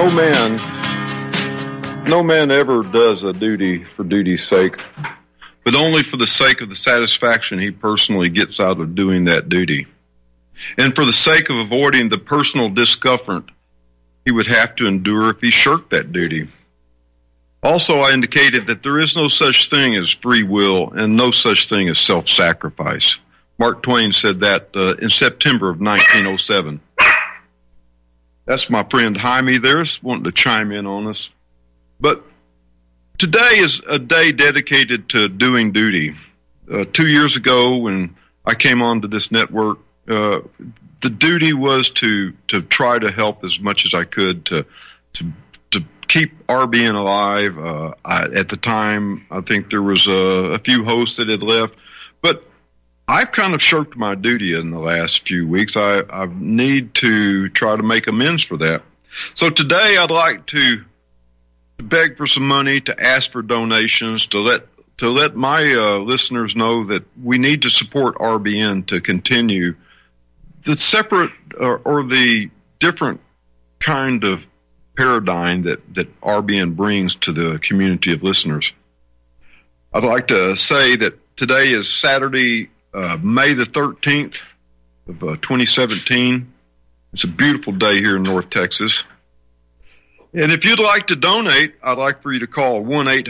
No man ever does a duty for duty's sake, but only for the sake of the satisfaction he personally gets out of doing that duty, and for the sake of avoiding the personal discomfort he would have to endure if he shirked that duty. Also, I indicated that there is no such thing as free will and no such thing as self-sacrifice. Mark Twain said that in September of 1907. That's my friend Jaime there, wanting to chime in on us. But today is a day dedicated to doing duty. 2 years ago, when I came onto this network, the duty was to try to help as much as I could to keep RBN alive. At the time, I think there was a few hosts that had left, but I've kind of shirked my duty in the last few weeks. I need to try to make amends for that. So today I'd like to beg for some money, to ask for donations, to let my listeners know that we need to support RBN to continue the separate or the different kind of paradigm that RBN brings to the community of listeners. I'd like to say that today is Saturday, May the 13th of 2017. It's a beautiful day here in North Texas. And if you'd like to donate, I'd like for you to call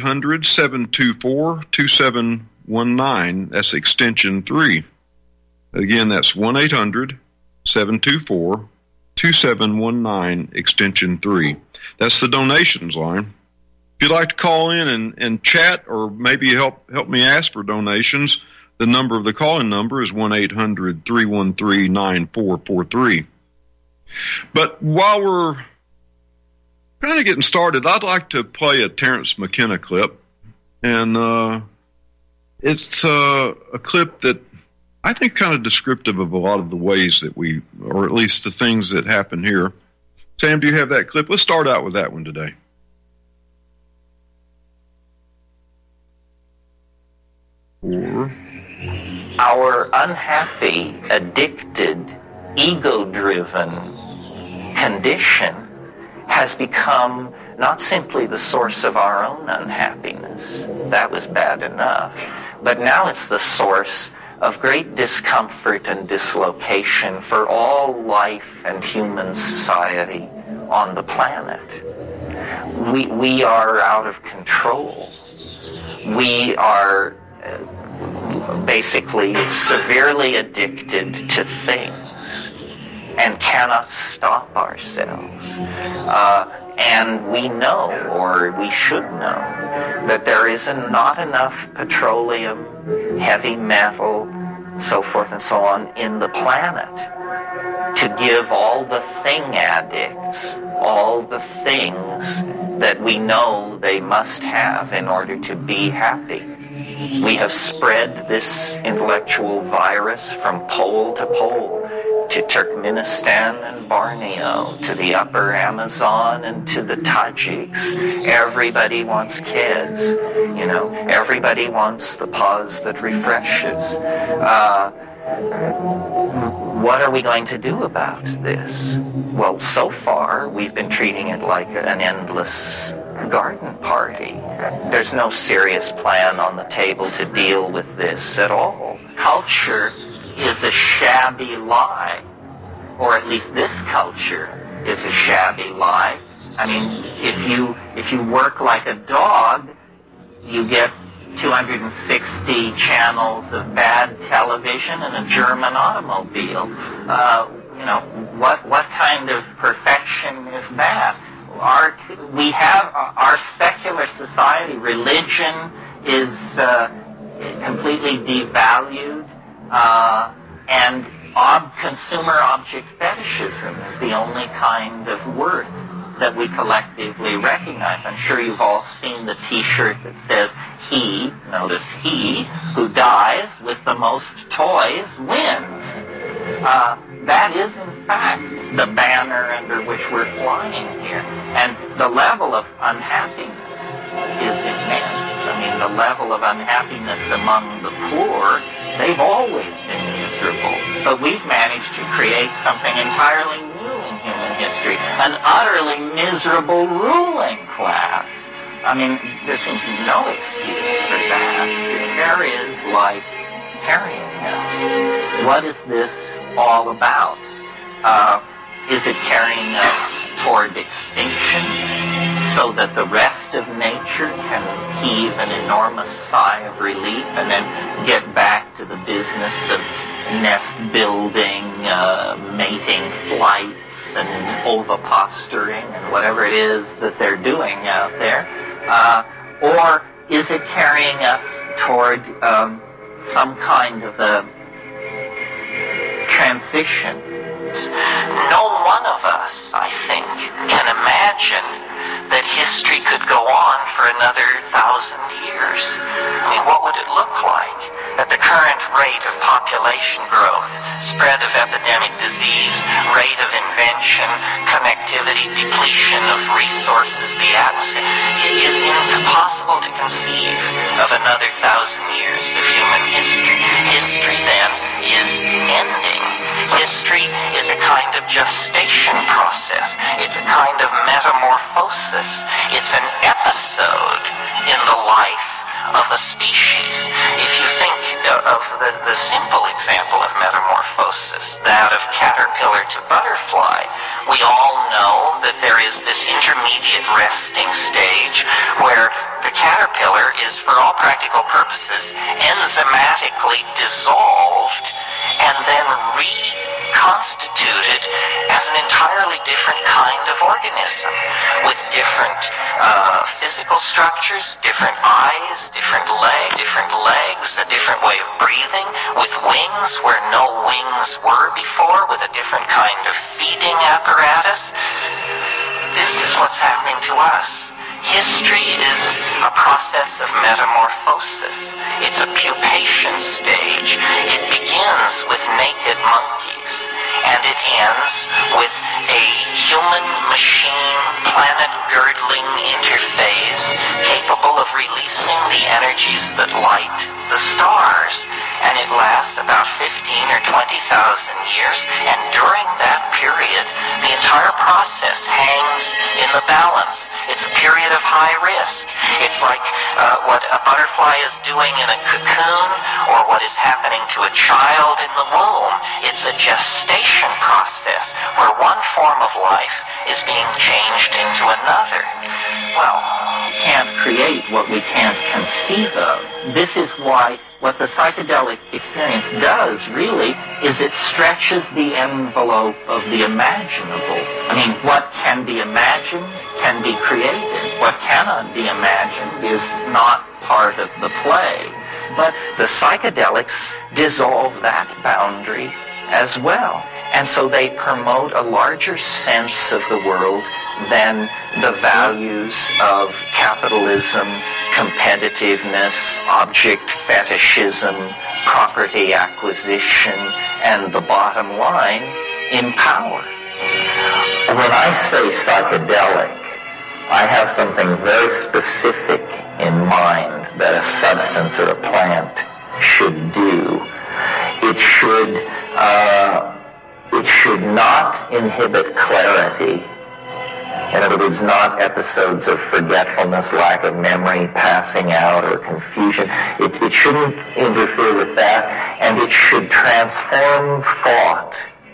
1-800-724-2719. That's extension 3. Again, that's 1-800-724-2719, extension 3. That's the donations line. If you'd like to call in and chat or maybe help me ask for donations, the number of the call-in number is 1-800-313-9443. But while we're kind of getting started, I'd like to play a Terence McKenna clip. And it's a clip that I think kind of descriptive of a lot of the ways that we, or at least the things that happen here. Sam, do you have that clip? Let's start out with that one today. Our unhappy, addicted, ego-driven condition has become not simply the source of our own unhappiness. That was bad enough. But now it's the source of great discomfort and dislocation for all life and human society on the planet. We are out of control. We are basically severely addicted to things and cannot stop ourselves. And we know, or we should know, that there is not enough petroleum, heavy metal, so forth and so on in the planet to give all the thing addicts all the things that we know they must have in order to be happy. We have spread this intellectual virus from pole to pole, to Turkmenistan and Borneo, to the upper Amazon and to the Tajiks. Everybody wants kids, everybody wants the pause that refreshes. What are we going to do about this? Well, so far, we've been treating it like an endless garden party. There's no serious plan on the table to deal with this at all. Culture is a shabby lie, or at least this culture is a shabby lie. I mean, if you work like a dog, you get 260 channels of bad television and a German automobile. What kind of perfection is that? Our secular society, religion is completely devalued, and consumer object fetishism is the only kind of worth that we collectively recognize. I'm sure you've all seen the T-shirt that says, he who dies with the most toys wins. That is, in fact, the banner under which we're flying here. And the level of unhappiness is immense. I mean, the level of unhappiness among the poor, they've always been miserable. But we've managed to create something entirely new in human history. history, an utterly miserable ruling class. I mean, there seems no excuse for that. There is life carrying us. What is this all about? Is it carrying us toward extinction so that the rest of nature can heave an enormous sigh of relief and then get back to the business of nest building, mating flights, and oviposturing, and whatever it is that they're doing out there? Or is it carrying us toward some kind of a transition? No one of us, I think, can imagine that history could go on for another 1,000 years. I mean, what would it look like at the current rate of population growth, spread of epidemic disease, rate of invention, connectivity, depletion of resources, the atmosphere? It is impossible to conceive of another 1,000 years of human history. History, then, is ending. History is a kind of gestation process. It's a kind of metamorphosis. It's an episode in the life of a species. If you think of the simple example of metamorphosis, that of caterpillar to butterfly, we all know that there is this intermediate resting stage where the caterpillar is, for all practical purposes, enzymatically dissolved and then reconstituted as an entirely different kind of organism with different physical structures, different eyes, different legs, a different way of breathing, with wings where no wings were before, with a different kind of feeding apparatus. This is what's happening to us. History is a process of metamorphosis. It's a pupation stage. It begins with naked monkeys, and it ends with a human-machine, planet-girdling interface capable of releasing the energies that light the stars. And it lasts about 15 or 20,000 years, and during that period, the entire process hangs in the balance. It's a period of high risk. It's like what a butterfly is doing in a cocoon, or what is happening to a child in the womb. It's a gestation process where one form of life is being changed into another. Well, we can't create what we can't conceive of. This is why what the psychedelic experience does, really, is it stretches the envelope of the imaginable. I mean, what can be imagined can be created. What cannot be imagined is not part of the play. But the psychedelics dissolve that boundary as well. And so they promote a larger sense of the world than the values of capitalism, competitiveness, object fetishism, property acquisition, and the bottom line, in power. When I say psychedelic, I have something very specific in mind that a substance or a plant should do. It should not inhibit clarity. In other words, not episodes of forgetfulness, lack of memory, passing out, or confusion. It shouldn't interfere with that, and it should transform thought.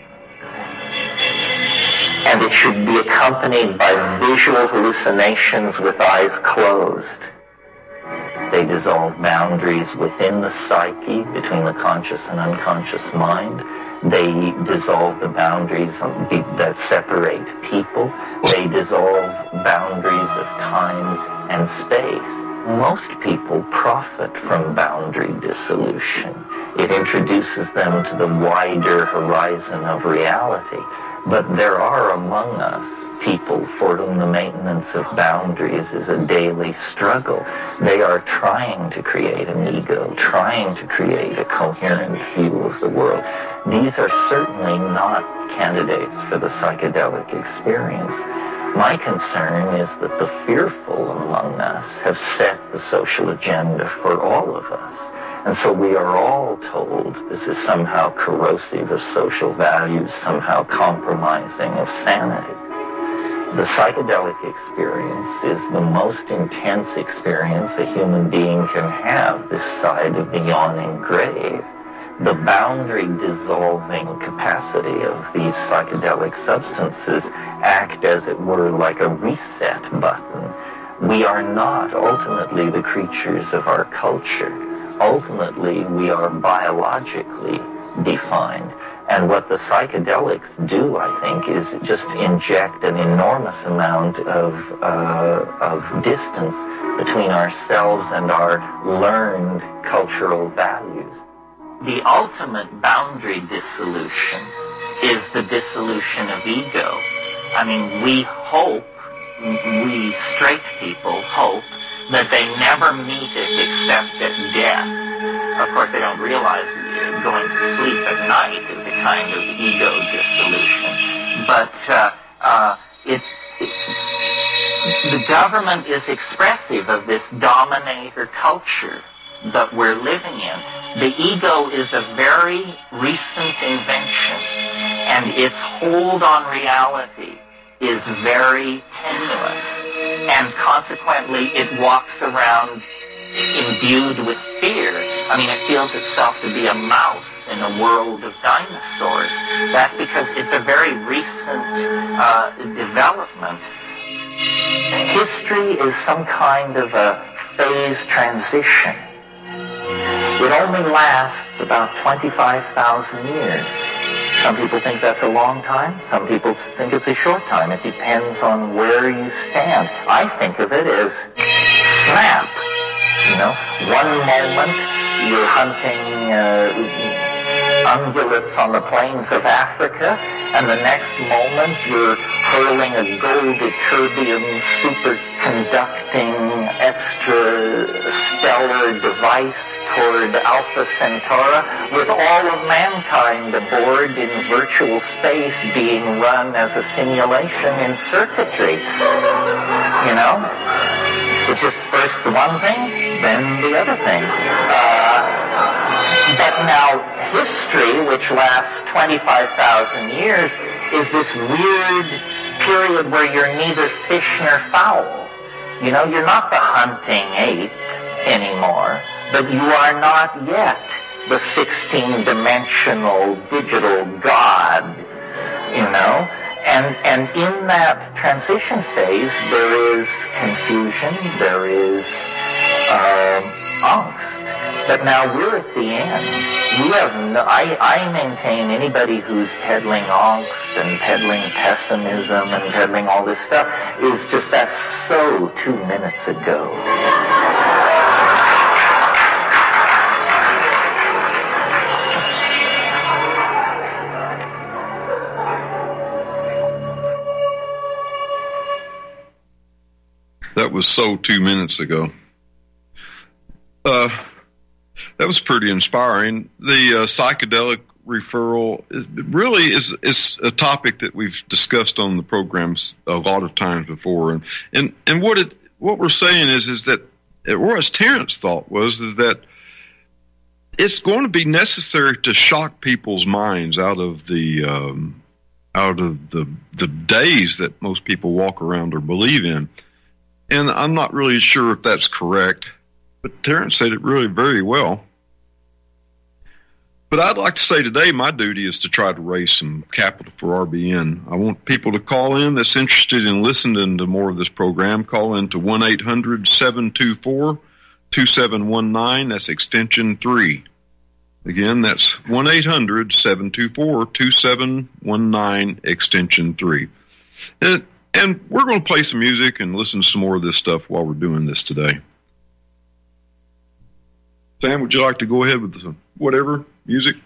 And it should be accompanied by visual hallucinations with eyes closed. They dissolve boundaries within the psyche, between the conscious and unconscious mind. They dissolve the boundaries that separate people. They dissolve boundaries of time and space. Most people profit from boundary dissolution. It introduces them to the wider horizon of reality. But there are among us people for whom the maintenance of boundaries is a daily struggle. They are trying to create an ego, trying to create a coherent view of the world. These are certainly not candidates for the psychedelic experience. My concern is that the fearful among us have set the social agenda for all of us. And so we are all told this is somehow corrosive of social values, somehow compromising of sanity. The psychedelic experience is the most intense experience a human being can have this side of the yawning grave. The boundary dissolving capacity of these psychedelic substances act, as it were, like a reset button. We are not ultimately the creatures of our culture. Ultimately, we are biologically defined. And what the psychedelics do, I think, is just inject an enormous amount of distance between ourselves and our learned cultural values. The ultimate boundary dissolution is the dissolution of ego. I mean, we straight people hope that they never meet it except at death. Of course, they don't realize going to sleep at night is a kind of ego dissolution. But the government is expressive of this dominator culture that we're living in. The ego is a very recent invention, and its hold on reality is very tenuous, and consequently it walks around imbued with fear. I mean, it feels itself to be a mouse in a world of dinosaurs. That's because it's a very recent development. History is some kind of a phase transition. It only lasts about 25,000 years. Some people think that's a long time. Some people think it's a short time. It depends on where you stand. I think of it as snap. You know, one moment you're hunting ungulates on the plains of Africa, and the next moment you're hurling a gold ytterbium superconducting extrastellar device toward Alpha Centauri, with all of mankind aboard in virtual space being run as a simulation in circuitry. You know? It's just first the one thing, then the other thing. But now history, which lasts 25,000 years, is this weird period where you're neither fish nor fowl. You know, you're not the hunting ape anymore, but you are not yet the 16-dimensional digital god, you know. And in that transition phase, there is confusion, there is angst. But now we're at the end. We have I maintain anybody who's peddling angst and peddling pessimism and peddling all this stuff is just, that's so 2 minutes ago. That was so 2 minutes ago. That was pretty inspiring. The psychedelic referral really is a topic that we've discussed on the programs a lot of times before. And what we're saying is that, or as Terence thought is that it's going to be necessary to shock people's minds out of the days that most people walk around or believe in. And I'm not really sure if that's correct, but Terence said it really very well. But I'd like to say today my duty is to try to raise some capital for RBN. I want people to call in that's interested in listening to more of this program. Call in to 1-800-724-2719. That's extension 3. Again, that's 1-800-724-2719, extension 3. And we're going to play some music and listen to some more of this stuff while we're doing this today. Sam, would you like to go ahead with some whatever music?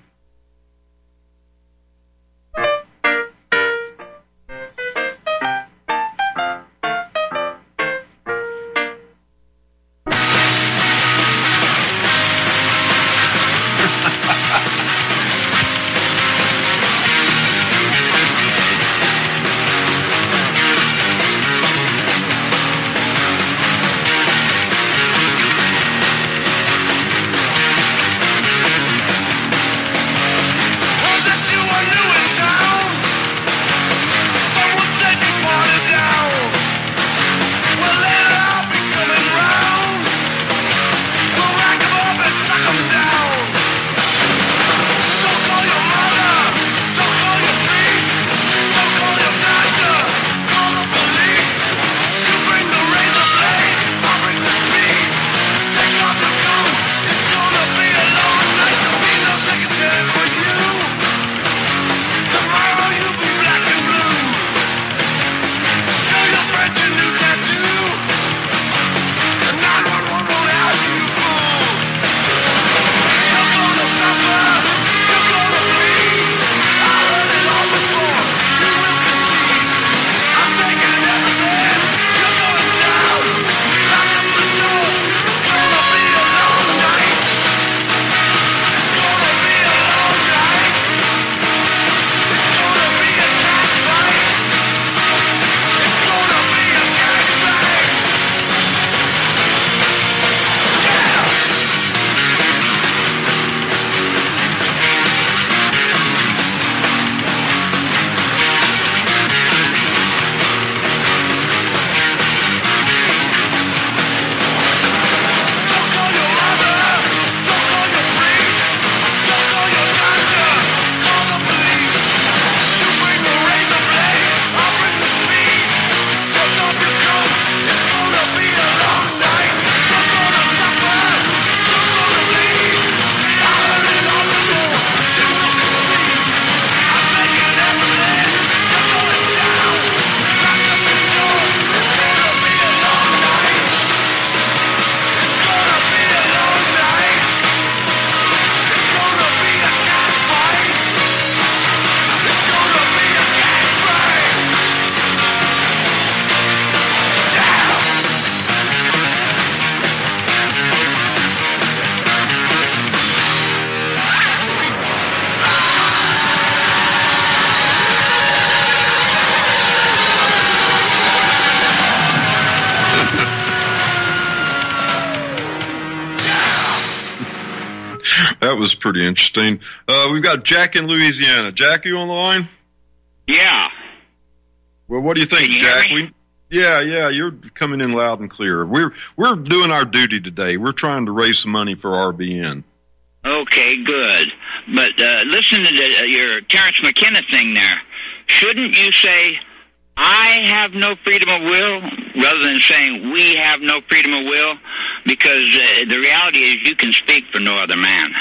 was pretty interesting. We've got Jack in Louisiana. Jack, you on the line? Yeah. Well, what do you think, Jack? Yeah, you're coming in loud and clear. We're doing our duty today. We're trying to raise some money for RBN. Okay, good. But listen to your Terence McKenna thing there. Shouldn't you say, I have no freedom of will, rather than saying we have no freedom of will? Because the reality is you can speak for no other man.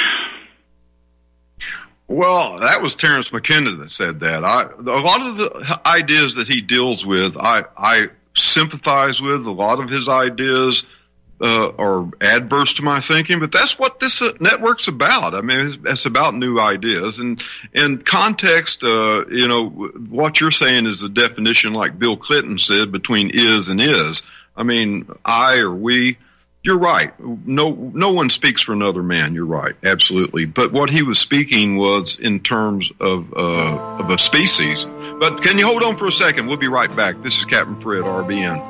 Well, that was Terence McKenna that said that. A lot of the ideas that he deals with, I sympathize with. A lot of his ideas are adverse to my thinking, but that's what this network's about. I mean, it's about new ideas and context. What you're saying is the definition, like Bill Clinton said, between is and is. I mean, I or we. You're right. No one speaks for another man. You're right, absolutely. But what he was speaking was in terms of a species. But can you hold on for a second? We'll be right back. This is Captain Fred, RBN.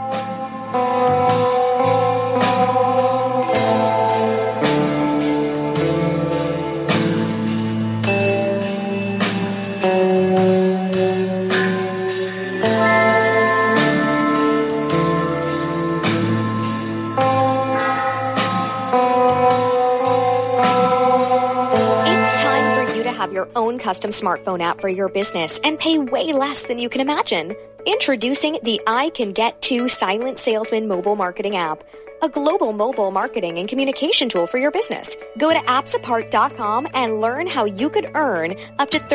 Your own custom smartphone app for your business and pay way less than you can imagine. Introducing the I Can Get To Silent Salesman mobile marketing app, a global mobile marketing and communication tool for your business. Go to appsapart.com and learn how you could earn up to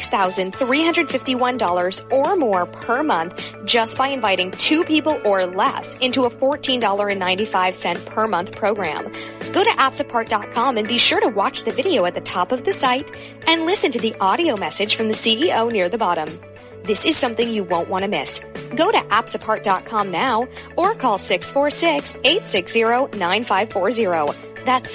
$36,351 or more per month just by inviting 2 people or less into a $14.95 per month program. Go to appsapart.com and be sure to watch the video at the top of the site and listen to the audio message from the CEO near the bottom. This is something you won't want to miss. Go to appsapart.com now or call 646-860-9540. That's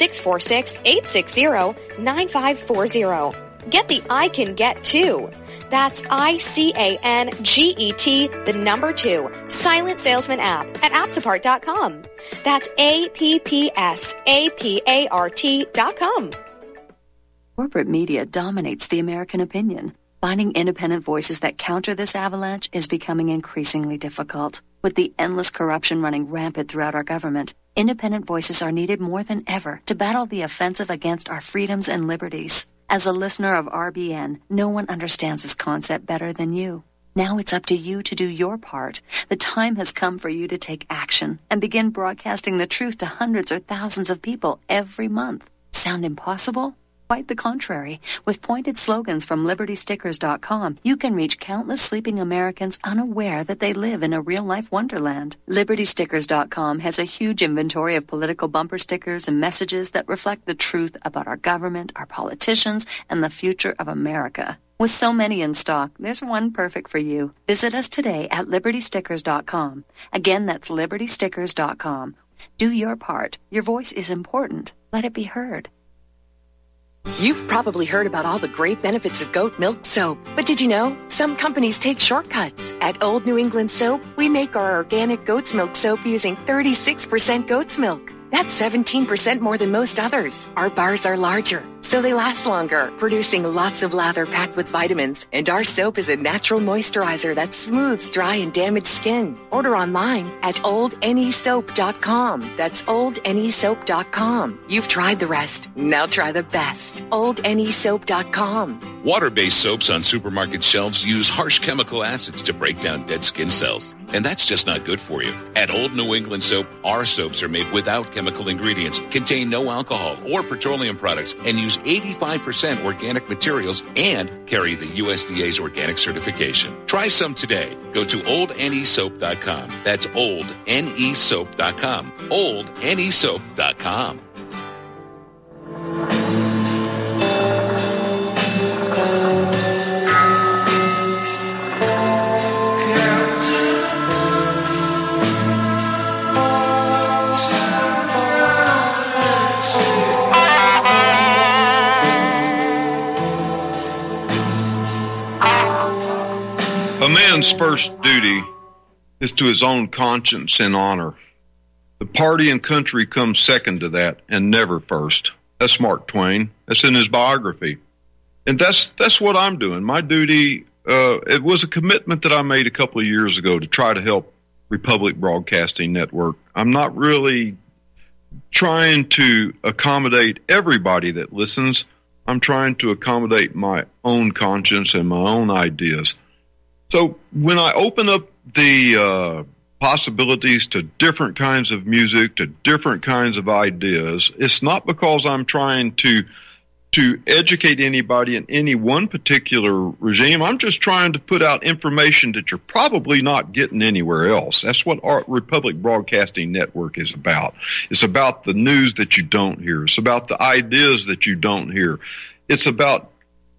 646-860-9540. Get the I Can Get To. That's ICANGET, the number 2, Silent Salesman app at appsapart.com. That's APPSAPART.com. Corporate media dominates the American opinion. Finding independent voices that counter this avalanche is becoming increasingly difficult. With the endless corruption running rampant throughout our government, independent voices are needed more than ever to battle the offensive against our freedoms and liberties. As a listener of RBN, no one understands this concept better than you. Now it's up to you to do your part. The time has come for you to take action and begin broadcasting the truth to hundreds or thousands of people every month. Sound impossible? Quite the contrary. With pointed slogans from LibertyStickers.com, you can reach countless sleeping Americans unaware that they live in a real-life wonderland. LibertyStickers.com has a huge inventory of political bumper stickers and messages that reflect the truth about our government, our politicians, and the future of America. With so many in stock, there's one perfect for you. Visit us today at LibertyStickers.com. Again, that's LibertyStickers.com. Do your part. Your voice is important. Let it be heard. You've probably heard about all the great benefits of goat milk soap. But did you know some companies take shortcuts? At Old New England Soap, we make our organic goat's milk soap using 36% goat's milk. That's 17% more than most others. Our bars are larger, so they last longer, producing lots of lather packed with vitamins. And our soap is a natural moisturizer that smooths dry and damaged skin. Order online at oldnesoap.com. That's oldnesoap.com. You've tried the rest. Now try the best. oldnesoap.com. Water-based soaps on supermarket shelves use harsh chemical acids to break down dead skin cells. And that's just not good for you. At Old New England Soap, our soaps are made without chemical ingredients, contain no alcohol or petroleum products, and use 85% organic materials and carry the USDA's organic certification. Try some today. Go to oldnesoap.com. That's oldnesoap.com. oldnesoap.com. A man's first duty is to his own conscience and honor. The party and country come second to that and never first. That's Mark Twain. That's in his biography. And that's what I'm doing. My duty, it was a commitment that I made a couple of years ago to try to help Republic Broadcasting Network. I'm not really trying to accommodate everybody that listens. I'm trying to accommodate my own conscience and my own ideas. So when I open up the possibilities to different kinds of music, to different kinds of ideas, it's not because I'm trying to educate anybody in any one particular regime. I'm just trying to put out information that you're probably not getting anywhere else. That's what our Republic Broadcasting Network is about. It's about the news that you don't hear. It's about the ideas that you don't hear. It's about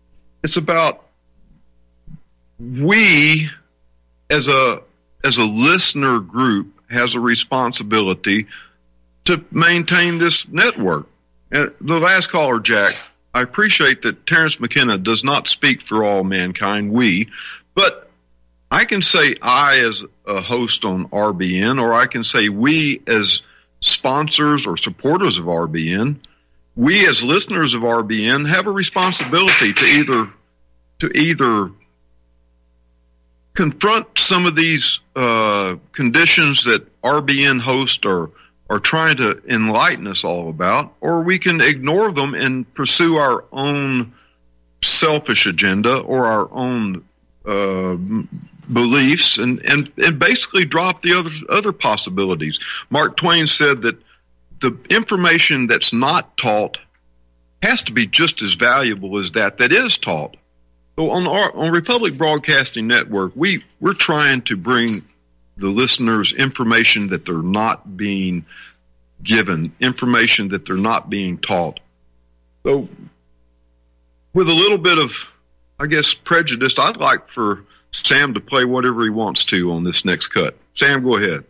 we as a listener group has a responsibility to maintain this network. And the last caller, Jack, I appreciate that Terence McKenna does not speak for all mankind, but I can say I as a host on RBN, or I can say we as sponsors or supporters of RBN, we as listeners of RBN have a responsibility to either confront some of these conditions that RBN hosts are trying to enlighten us all about, or we can ignore them and pursue our own selfish agenda or our own beliefs and basically drop the other possibilities. Mark Twain said that the information that's not taught has to be just as valuable as that is taught. So on Republic Broadcasting Network, we're trying to bring the listeners information that they're not being given, information that they're not being taught. So with a little bit of, I guess, prejudice, I'd like for Sam to play whatever he wants to on this next cut. Sam, go ahead.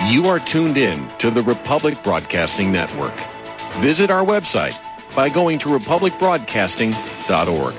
You are tuned in to the Republic Broadcasting Network. Visit our website by going to republicbroadcasting.org.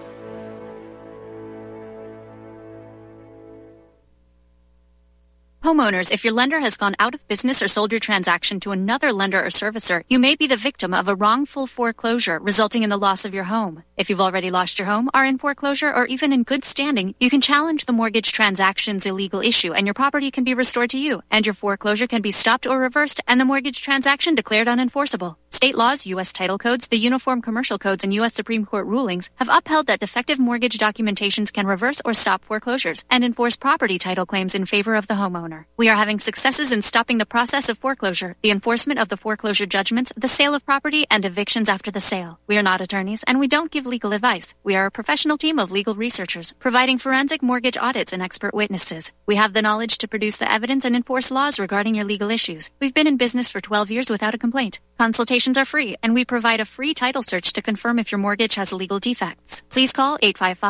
Homeowners, if your lender has gone out of business or sold your transaction to another lender or servicer, you may be the victim of a wrongful foreclosure, resulting in the loss of your home. If you've already lost your home, are in foreclosure, or even in good standing, you can challenge the mortgage transaction's illegal issue, and your property can be restored to you, and your foreclosure can be stopped or reversed, and the mortgage transaction declared unenforceable. State laws, U.S. title codes, the Uniform Commercial Codes, and U.S. Supreme Court rulings have upheld that defective mortgage documentations can reverse or stop foreclosures and enforce property title claims in favor of the homeowner. We are having successes in stopping the process of foreclosure, the enforcement of the foreclosure judgments, the sale of property, and evictions after the sale. We are not attorneys, and we don't give legal advice. We are a professional team of legal researchers, providing forensic mortgage audits and expert witnesses. We have the knowledge to produce the evidence and enforce laws regarding your legal issues. We've been in business for 12 years without a complaint. Consultations are free, and we provide a free title search to confirm if your mortgage has legal defects. Please call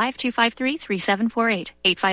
855-253-3748.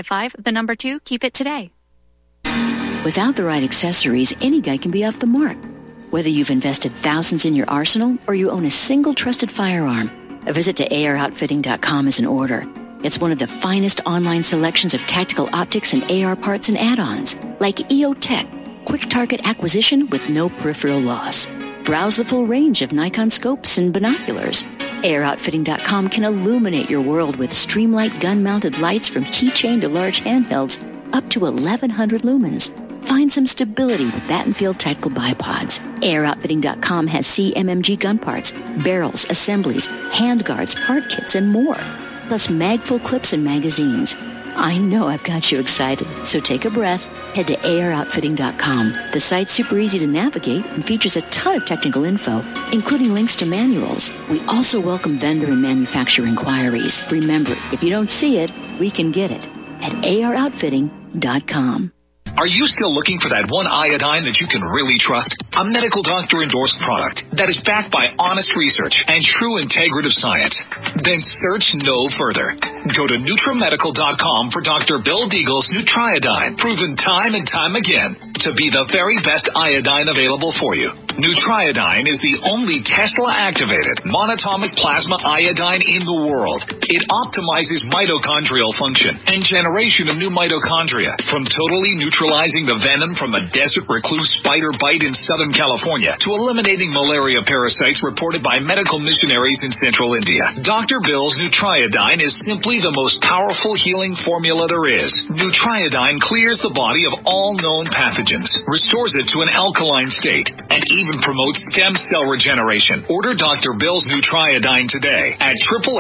855, 2, keep it today. Without the right accessories, any guy can be off the mark. Whether you've invested thousands in your arsenal or you own a single trusted firearm, a visit to AROutfitting.com is in order. It's one of the finest online selections of tactical optics and AR parts and add-ons, like EOTech, quick target acquisition with no peripheral loss. Browse the full range of Nikon scopes and binoculars. AROutfitting.com can illuminate your world with Streamlight gun-mounted lights from keychain to large handhelds up to 1,100 lumens. Find some stability with Battenfield Tactical Bipods. AROutfitting.com has CMMG gun parts, barrels, assemblies, handguards, part kits, and more. Plus mag-full clips and magazines. I know I've got you excited, so take a breath. Head to AROutfitting.com. The site's super easy to navigate and features a ton of technical info, including links to manuals. We also welcome vendor and manufacturer inquiries. Remember, if you don't see it, we can get it at AROutfitting.com. Are you still looking for that one iodine that you can really trust? A medical doctor endorsed product that is backed by honest research and true integrative science? Then search no further. Go to NutriMedical.com for Dr. Bill Deagle's Nutriodine, proven time and time again to be the very best iodine available for you. Nutriodine is the only Tesla-activated monatomic plasma iodine in the world. It optimizes mitochondrial function and generation of new mitochondria, from totally neutralizing the venom from a desert recluse spider bite in Southern California to eliminating malaria parasites reported by medical missionaries in Central India. Dr. Bill's Nutriodine is simply the most powerful healing formula there is. Nutriodine clears the body of all known pathogens, restores it to an alkaline state, and even promotes stem cell regeneration. Order Dr. Bill's Nutriodine today at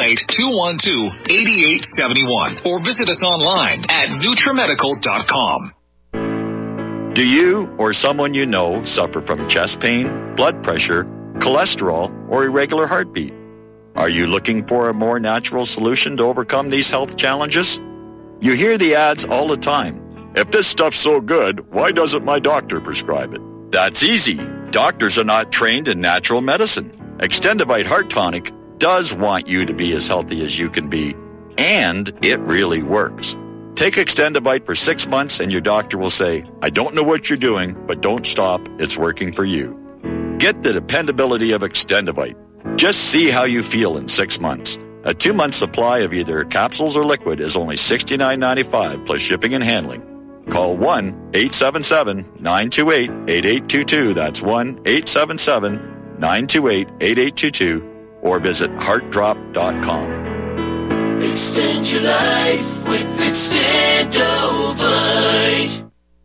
888-212-8871 or visit us online at NutriMedical.com. Do you or someone you know suffer from chest pain, blood pressure, cholesterol, or irregular heartbeat? Are you looking for a more natural solution to overcome these health challenges? You hear the ads all the time. If this stuff's so good, why doesn't my doctor prescribe it? That's easy. Doctors are not trained in natural medicine. Extendivite Heart Tonic does want you to be as healthy as you can be, and it really works. Take Extendivite for 6 months and your doctor will say, I don't know what you're doing, but don't stop. It's working for you. Get the dependability of Extendivite. Just see how you feel in 6 months. A 2-month supply of either capsules or liquid is only $69.95 plus shipping and handling. Call 1-877-928-8822. That's 1-877-928-8822. Or visit heartdrop.com. Extend your life with Extendovite.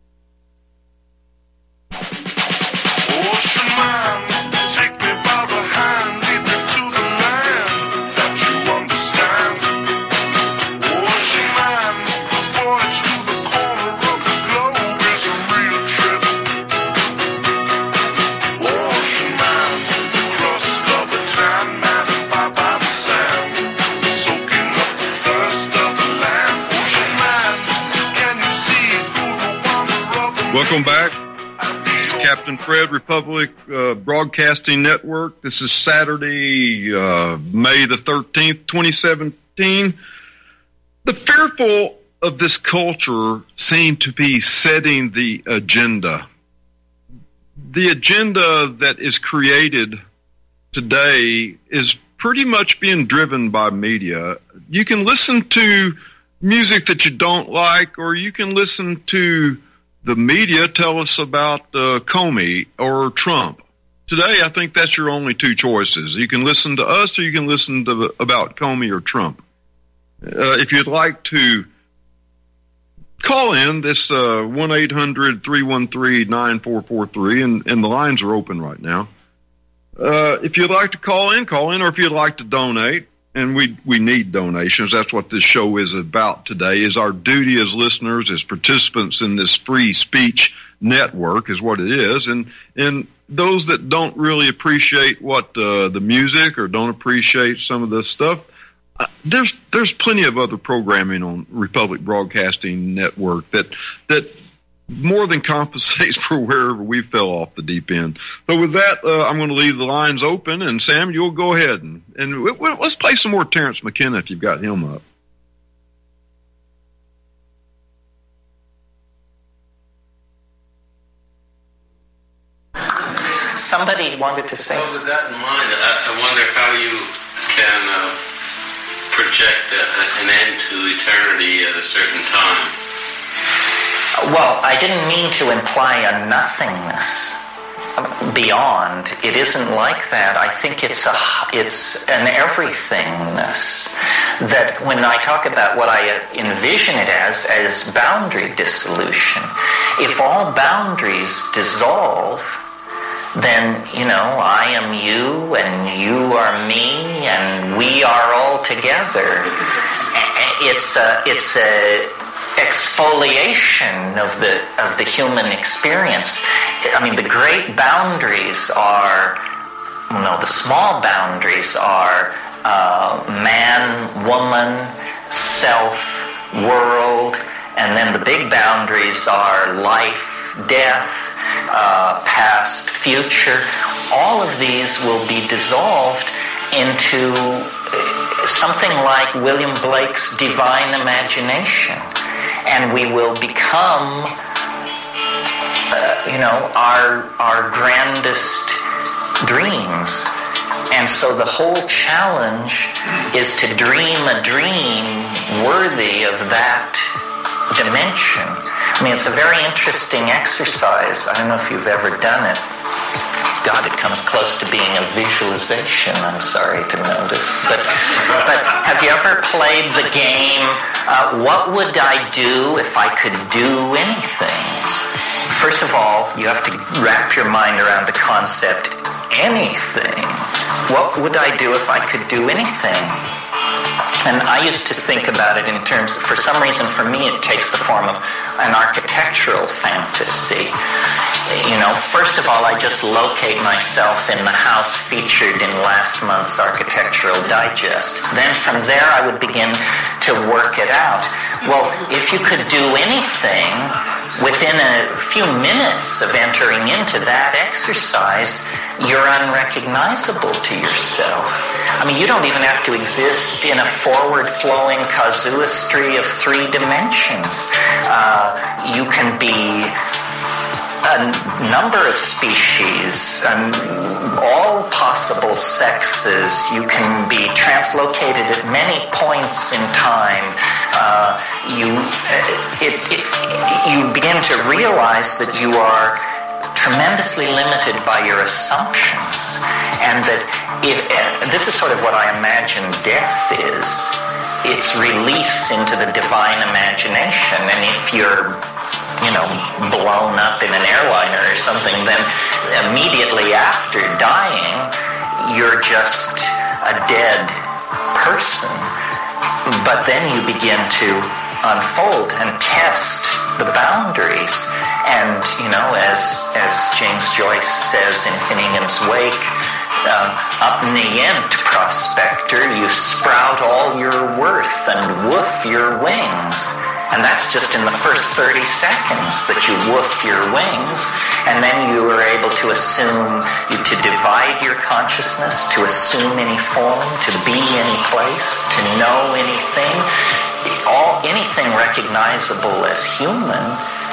Ocean man, take me by the hand, lead me to the land that you understand. Ocean man, the voyage to the corner of the globe is a real trip. Ocean man, the crust of a tan man and by the sand, soaking up the thirst of the land. Ocean man, can you see through the wonder of the Welcome back. Captain Fred, Republic Broadcasting Network. This is Saturday, May the 13th, 2017. The fearful of this culture seem to be setting the agenda. the agenda that is created today is pretty much being driven by media. You can listen to music that you don't like, or you can listen to the media tell us about Comey or Trump. Today, I think that's your only two choices. You can listen to us, or you can listen to about Comey or Trump. If you'd like to call in, this 1-800-313-9443, and the lines are open right now. If you'd like to call in, or if you'd like to donate, and we need donations. That's what this show is about today, is our duty as listeners, as participants in this free speech network is what it is. And those that don't really appreciate what the music, or don't appreciate some of this stuff, there's plenty of other programming on Republic Broadcasting Network that more than compensates for wherever we fell off the deep end. So with that, I'm going to leave the lines open, and Sam, you'll go ahead and let's play some more Terence McKenna if you've got him up. Somebody wanted to say. Well, with that in mind, I wonder how you can project an end to eternity at a certain time. Well, I didn't mean to imply a nothingness beyond. It isn't like that. I think it's an everythingness. That when I talk about what I envision it as boundary dissolution, if all boundaries dissolve, then, I am you, and you are me, and we are all together. It's a exfoliation of the human experience. I mean, the great boundaries are, the small boundaries are man, woman, self, world, and then the big boundaries are life, death, past, future. All of these will be dissolved into something like William Blake's divine imagination. And we will become, our grandest dreams. And so the whole challenge is to dream a dream worthy of that dimension. I mean, it's a very interesting exercise. I don't know if you've ever done it. God, it comes close to being a visualization, I'm sorry to notice. But have you ever played the game, what would I do if I could do anything? First of all, you have to wrap your mind around the concept, anything. What would I do if I could do anything? And I used to think about it in terms, for some reason, for me, it takes the form of an architectural fantasy. First of all, I just locate myself in the house featured in last month's Architectural Digest. Then from there, I would begin to work it out. Well, if you could do anything within a few minutes of entering into that exercise, you're unrecognizable to yourself. I mean, you don't even have to exist in a forward-flowing casuistry of 3 dimensions. You can be a number of species, all possible sexes. You can be translocated at many points in time. You begin to realize that you are tremendously limited by your assumptions, and that this is sort of what I imagine death is. It's release into the divine imagination, and if you're blown up in an airliner or something, then immediately after dying, you're just a dead person. But then you begin to unfold and test the boundaries. And, as James Joyce says in Finnegan's Wake, up nient, prospector, you sprout all your worth and woof your wings. And that's just in the first 30 seconds that you woof your wings, and then you are able to to divide your consciousness, to assume any form, to be any place, to know anything. Anything recognizable as human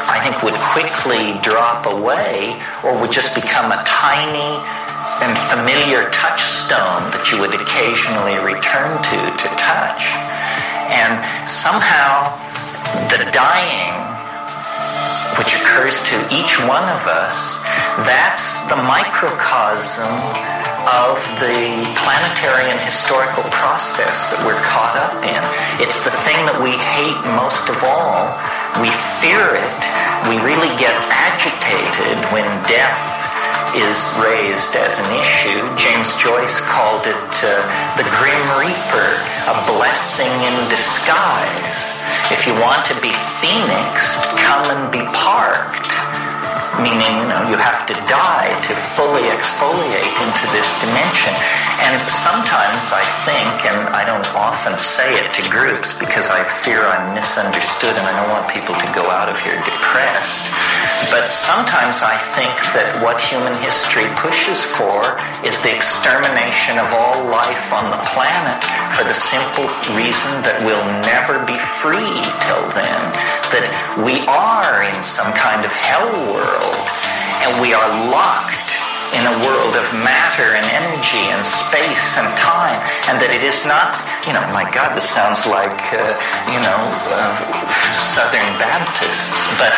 I think, would quickly drop away or would just become a tiny and familiar touchstone that you would occasionally return to touch. And somehow the dying, which occurs to each one of us, that's the microcosm of the planetary and historical process that we're caught up in. It's the thing that we hate most of all. We fear it. We really get agitated when death is raised as an issue. James Joyce called it the Grim Reaper, a blessing in disguise. If you want to be phoenixed, come and be parked. Meaning, you have to die to fully exfoliate into this dimension. And sometimes I think, and I don't often say it to groups because I fear I'm misunderstood and I don't want people to go out of here depressed, but sometimes I think that what human history pushes for is the extermination of all life on the planet for the simple reason that we'll never be free till then, that we are in some kind of hell world. And we are locked in a world of matter and energy and space and time, and that it is not, my God, this sounds like, Southern Baptists, but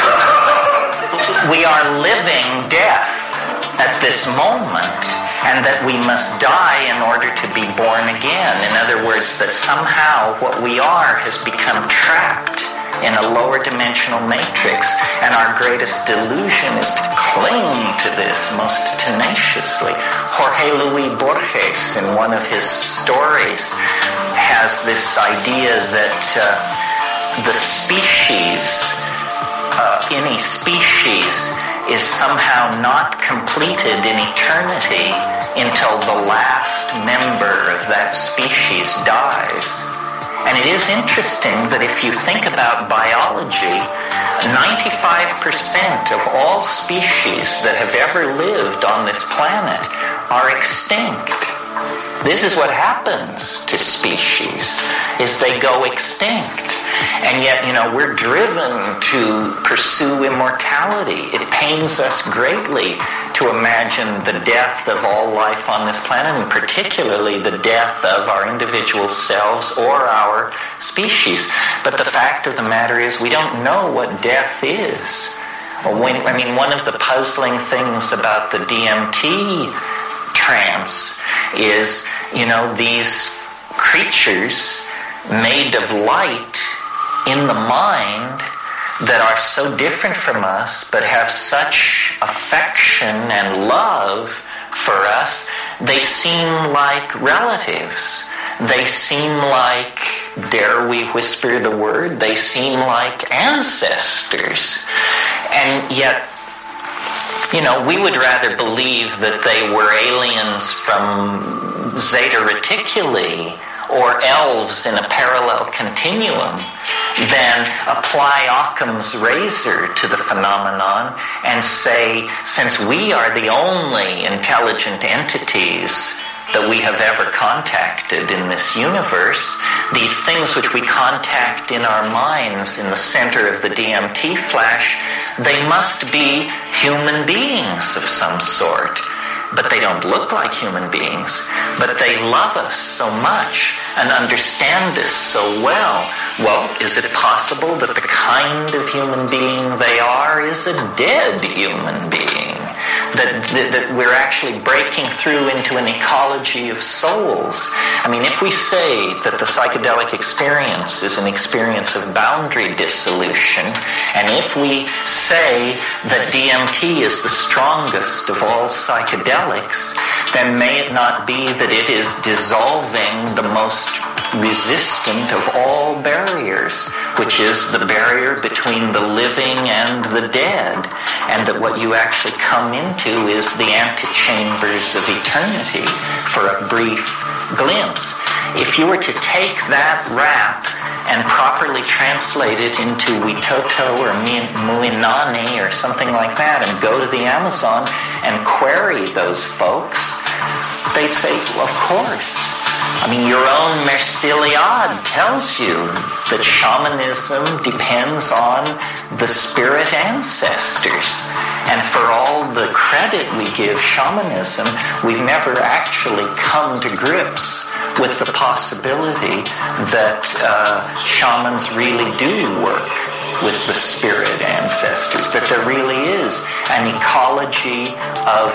we are living death at this moment, and that we must die in order to be born again. In other words, that somehow what we are has become trapped in a lower dimensional matrix, and our greatest delusion is to cling to this most tenaciously. Jorge Luis Borges, in one of his stories, has this idea that the species, any species, is somehow not completed in eternity until the last member of that species dies. And it is interesting that if you think about biology, 95% of all species that have ever lived on this planet are extinct. This is what happens to species, is they go extinct. And yet, we're driven to pursue immortality. It pains us greatly to imagine the death of all life on this planet, and particularly the death of our individual selves or our species. But the fact of the matter is we don't know what death is. One of the puzzling things about the DMT trance is, these creatures made of light in the mind that are so different from us but have such affection and love for us, they seem like relatives. They seem like, dare we whisper the word, they seem like ancestors. And yet, we would rather believe that they were aliens from Zeta Reticuli or elves in a parallel continuum than apply Occam's razor to the phenomenon and say, since we are the only intelligent entities that we have ever contacted in this universe, these things which we contact in our minds in the center of the DMT flash, they must be human beings of some sort. But they don't look like human beings. But they love us so much and understand us so well. Well, is it possible that the kind of human being they are is a dead human being? That we're actually breaking through into an ecology of souls. If we say that the psychedelic experience is an experience of boundary dissolution, and if we say that DMT is the strongest of all psychedelics, then may it not be that it is dissolving the most resistant of all barriers, which is the barrier between the living and the dead, and that what you actually come into is the antechambers of eternity for a brief glimpse. If you were to take that rap and properly translate it into Witoto or Muinani or something like that and go to the Amazon and query those folks, they'd say, well, of course, I mean, your own Merciliade tells you that shamanism depends on the spirit ancestors. And for all the credit we give shamanism, we've never actually come to grips with the possibility that shamans really do work with the spirit ancestors, that there really is an ecology of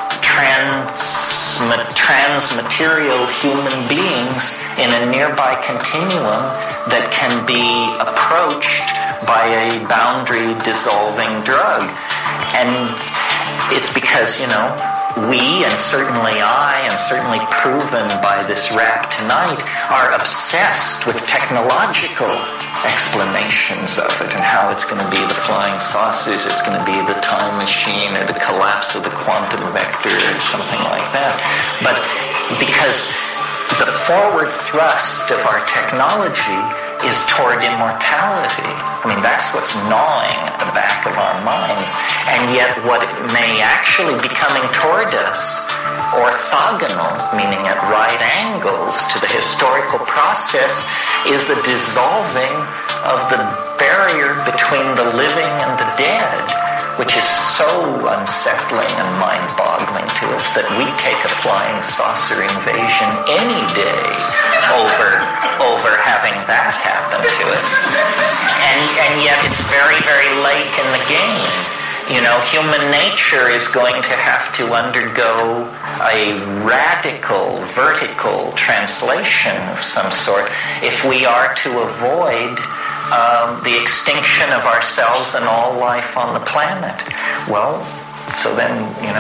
transmaterial human beings in a nearby continuum that can be approached by a boundary dissolving drug. And it's because, we, and certainly I, and certainly proven by this rap tonight, are obsessed with technological explanations of it and how it's going to be the flying saucers, it's going to be the time machine, or the collapse of the quantum vector, or something like that. But because the forward thrust of our technology is toward immortality. I mean, that's what's gnawing at the back of our minds. And yet what may actually be coming toward us, orthogonal, meaning at right angles to the historical process, is the dissolving of the barrier between the living and the dead, which is so unsettling and mind-boggling to us that we take a flying saucer invasion any day over having that happen to us. And yet it's very, very late in the game. Human nature is going to have to undergo a radical, vertical translation of some sort if we are to avoid the extinction of ourselves and all life on the planet. Well, so then,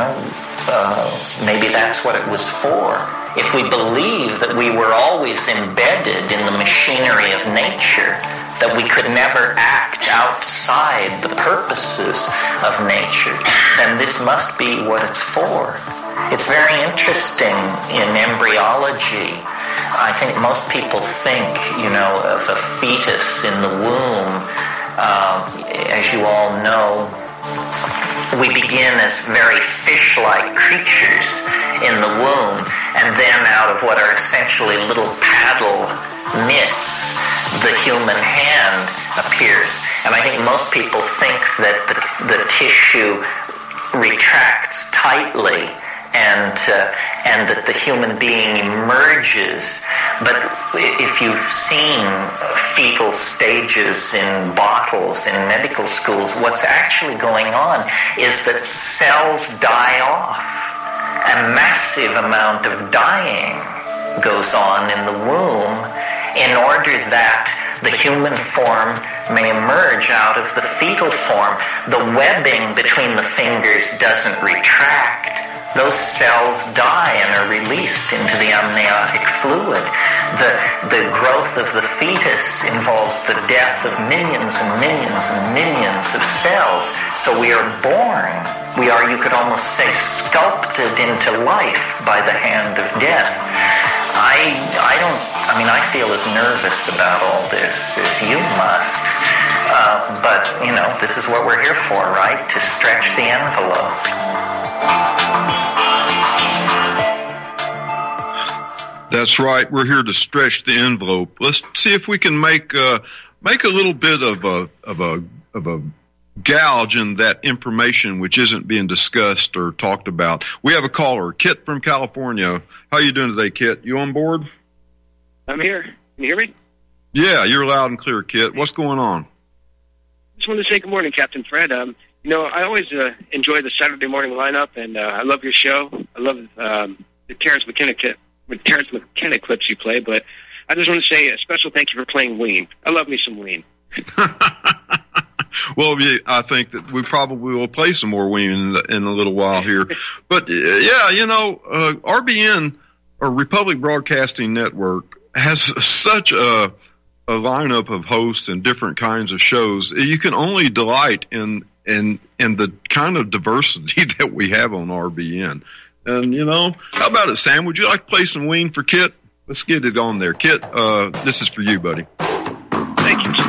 maybe that's what it was for. If we believe that we were always embedded in the machinery of nature, that we could never act outside the purposes of nature, then this must be what it's for. It's very interesting in embryology. I think most people think, of a fetus in the womb. As you all know, we begin as very fish-like creatures in the womb, and then out of what are essentially little paddle mitts, the human hand appears. And I think most people think that the tissue retracts tightly and that the human being emerges. But if you've seen fetal stages in bottles in medical schools, what's actually going on is that cells die off. A massive amount of dying goes on in the womb in order that the human form may emerge out of the fetal form. The webbing between the fingers doesn't retract. Those cells die and are released into the amniotic fluid. The growth of the fetus involves the death of millions and millions and millions of cells. So we are born. We are, you could almost say, sculpted into life by the hand of death. I feel as nervous about all this as you must. But, this is what we're here for, right? To stretch the envelope. That's right. We're here to stretch the envelope. Let's see if we can make a little bit of a gouge in that information which isn't being discussed or talked about. We have a caller, Kit from California. How you doing today, Kit? You on board? I'm here. Can you hear me? Yeah, you're loud and clear, Kit. What's going on? Just wanted to say good morning, Captain Fred. I always enjoy the Saturday morning lineup, and I love your show. I love the Terrence McKenna clips you play, but I just want to say a special thank you for playing Ween. I love me some Ween. Well, yeah, I think that we probably will play some more Ween in a little while here. But, yeah, RBN, or Republic Broadcasting Network, has such a lineup of hosts and different kinds of shows. You can only delight in the kind of diversity that we have on RBN. And, how about it, Sam? Would you like to play some Ween for Kit? Let's get it on there. Kit, this is for you, buddy. Thank you.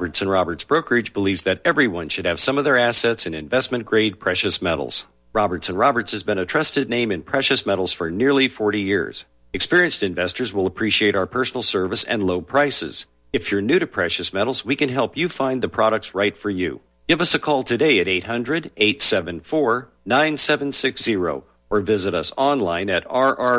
Roberts & Roberts Brokerage believes that everyone should have some of their assets in investment-grade precious metals. Roberts & Roberts has been a trusted name in precious metals for nearly 40 years. Experienced investors will appreciate our personal service and low prices. If you're new to precious metals, we can help you find the products right for you. Give us a call today at 800-874-9760 or visit us online at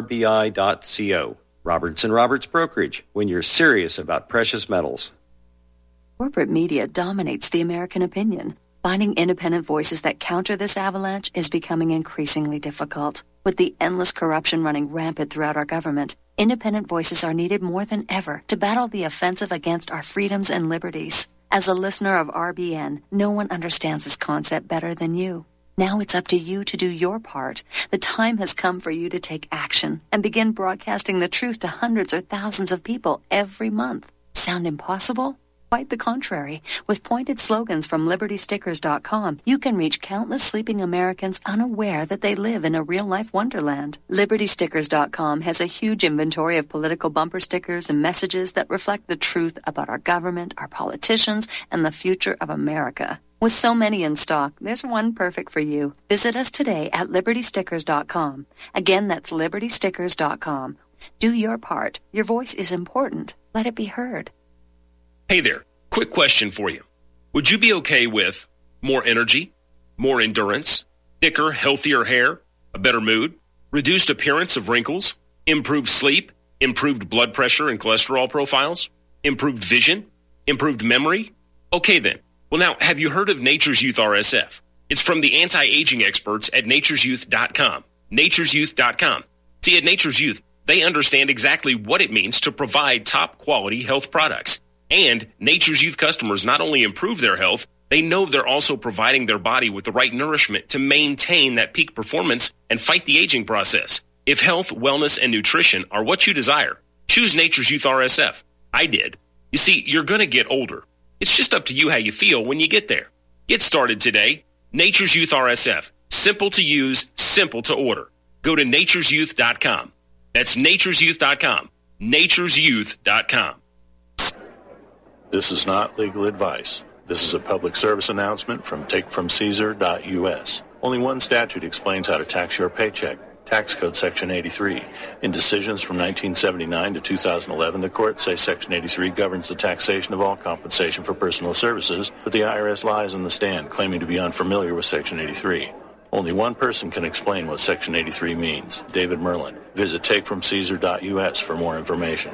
rrbi.co. Roberts & Roberts Brokerage, when you're serious about precious metals. Corporate media dominates the American opinion. Finding independent voices that counter this avalanche is becoming increasingly difficult. With the endless corruption running rampant throughout our government, independent voices are needed more than ever to battle the offensive against our freedoms and liberties. As a listener of RBN, no one understands this concept better than you. Now it's up to you to do your part. The time has come for you to take action and begin broadcasting the truth to hundreds or thousands of people every month. Sound impossible? Quite the contrary. With pointed slogans from LibertyStickers.com, you can reach countless sleeping Americans unaware that they live in a real-life wonderland. LibertyStickers.com has a huge inventory of political bumper stickers and messages that reflect the truth about our government, our politicians, and the future of America. With so many in stock, there's one perfect for you. Visit us today at LibertyStickers.com. Again, that's LibertyStickers.com. Do your part. Your voice is important. Let it be heard. Hey there, quick question for you. Would you be okay with more energy, more endurance, thicker, healthier hair, a better mood, reduced appearance of wrinkles, improved sleep, improved blood pressure and cholesterol profiles, improved vision, improved memory? Okay then. Well now, have you heard of Nature's Youth RSF? It's from the anti-aging experts at nature'syouth.com. Nature'syouth.com. See, at Nature's Youth, they understand exactly what it means to provide top quality health products. And Nature's Youth customers not only improve their health, they know they're also providing their body with the right nourishment to maintain that peak performance and fight the aging process. If health, wellness, and nutrition are what you desire, choose Nature's Youth RSF. I did. You see, you're going to get older. It's just up to you how you feel when you get there. Get started today. Nature's Youth RSF. Simple to use, simple to order. Go to nature'syouth.com. That's nature'syouth.com. nature'syouth.com. This is not legal advice. This is a public service announcement from takefromcaesar.us. Only one statute explains how to tax your paycheck. Tax Code Section 83. In decisions from 1979 to 2011, the courts say Section 83 governs the taxation of all compensation for personal services, but the IRS lies on the stand, claiming to be unfamiliar with Section 83. Only one person can explain what Section 83 means, David Merlin. Visit takefromcaesar.us for more information.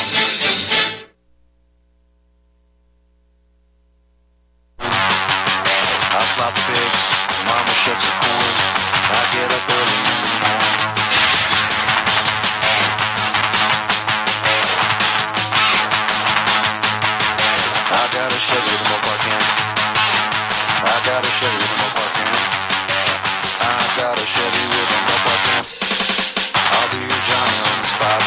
I slop pigs, mama shucks the corn, I get up early in the morning. I got a Chevy with a Mopar can. I got a Chevy with a Mopar can. I got a Chevy with a Mopar can. I'll be your Johnny on the spot.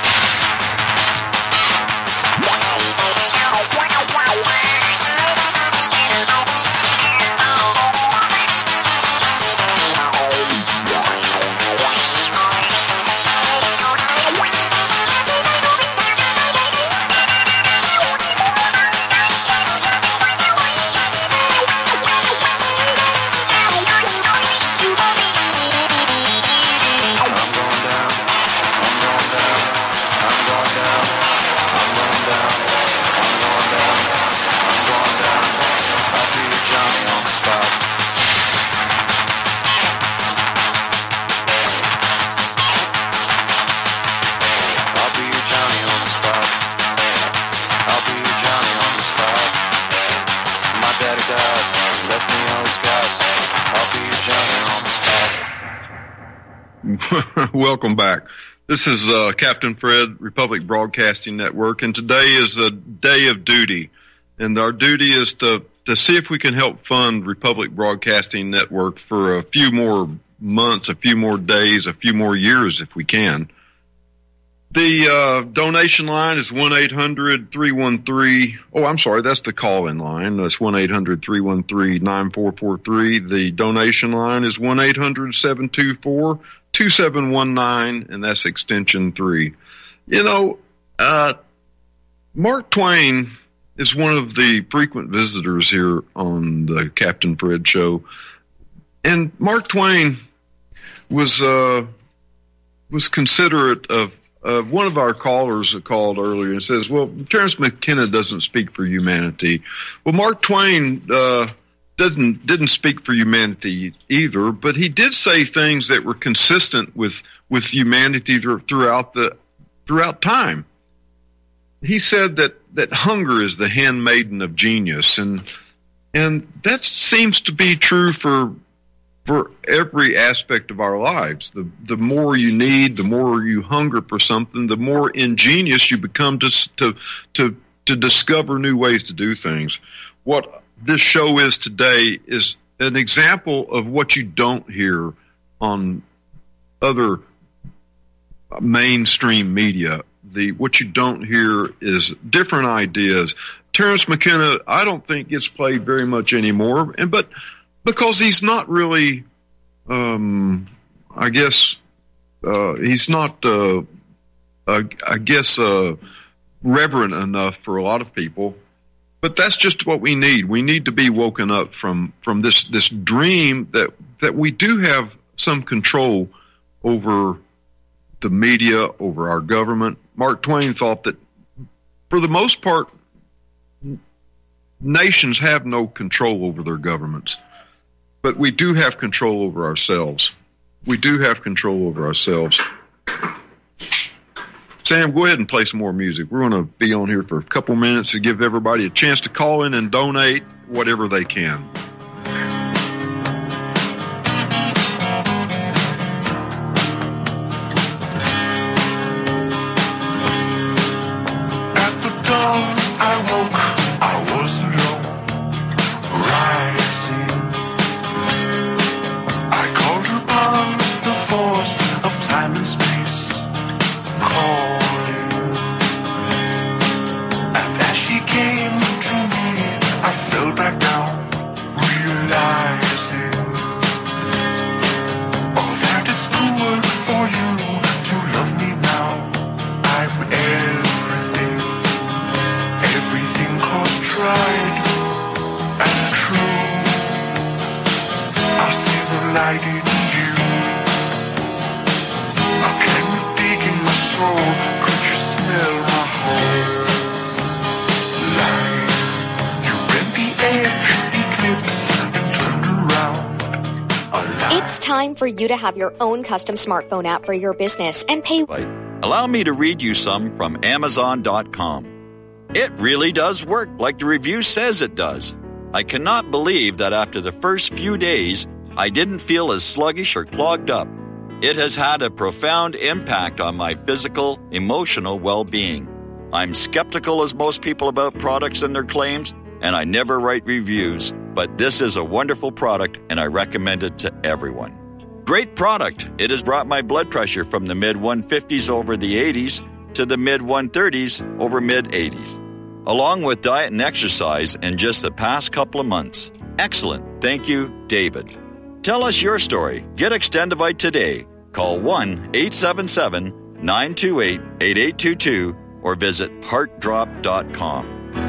Welcome back. This is Captain Fred, Republic Broadcasting Network, and today is a day of duty. And our duty is to see if we can help fund Republic Broadcasting Network for a few more months, a few more days, a few more years if we can. The donation line is 1-800-313. Oh, I'm sorry, that's the call-in line. That's 1-800-313-9443. The donation line is 1-800-724-2719, and that's extension 3. You know, Mark Twain is one of the frequent visitors here on the Captain Fred Show. And Mark Twain was considerate of one of our callers that called earlier and says, well, Terence McKenna doesn't speak for humanity. Well, Mark Twain didn't speak for humanity either, but he did say things that were consistent with humanity throughout time. He said that hunger is the handmaiden of genius, and that seems to be true for every aspect of our lives. The more you need, the more you hunger for something, the more ingenious you become to discover new ways to do things. What this show is today is an example of what you don't hear on other mainstream media. What you don't hear is different ideas. Terence McKenna, I don't think gets played very much anymore, but because he's not really, he's not, reverent enough for a lot of people. But that's just what we need. We need to be woken up from this dream that we do have some control over the media, over our government. Mark Twain thought that, for the most part, nations have no control over their governments. But we do have control over ourselves. We do have control over ourselves. Sam, go ahead and play some more music. We're going to be on here for a couple minutes to give everybody a chance to call in and donate whatever they can. At the dawn I woke, I was alone, rising. I called upon the force of time and space, calling. And as she came to me, I fell back down, realizing, oh, that it's cool for you to love me now. I'm everything cause tried and true. I see the light in you. I can you dig in my soul? Could you smell my whole life? You bent the edge, eclipse, and turned around. It's time for you to have your own custom smartphone app for your business and pay. Allow me to read you some from Amazon.com. It really does work like the review says it does. I cannot believe that after the first few days, I didn't feel as sluggish or clogged up. It has had a profound impact on my physical, emotional well-being. I'm skeptical as most people about products and their claims, and I never write reviews, but this is a wonderful product, and I recommend it to everyone. Great product. It has brought my blood pressure from the mid-150s over the 80s to the mid-130s over mid-80s, along with diet and exercise in just the past couple of months. Excellent. Thank you, David. Tell us your story. Get Extendivite today. Call 1-877-928-8822 or visit heartdrop.com.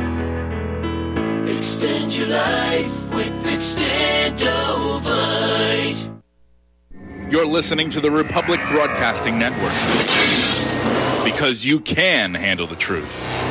Extend your life with Extendovite. You're listening to the Republic Broadcasting Network, because you can handle the truth.